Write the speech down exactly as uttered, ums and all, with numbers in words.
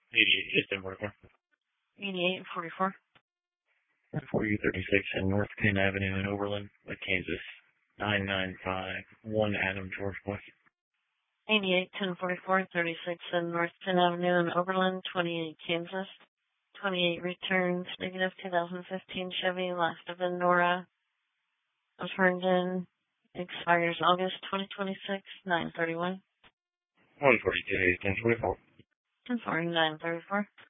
eighty-eight, just in worker. eighty-eight forty-four. four U thirty-six and North Penn Avenue in Oberlin, Kansas. nine nine five one Adam George West. eighty-eight ten forty-four thirty-six in North Penn Avenue in Oberlin, twenty-eight Kansas. twenty-eight returns, negative two thousand fifteen Chevy, last of Nora. Was turned in, expires August twenty twenty-six, nine thirty-one. one forty-two, ten forty-four. ten forty-nine thirty-four.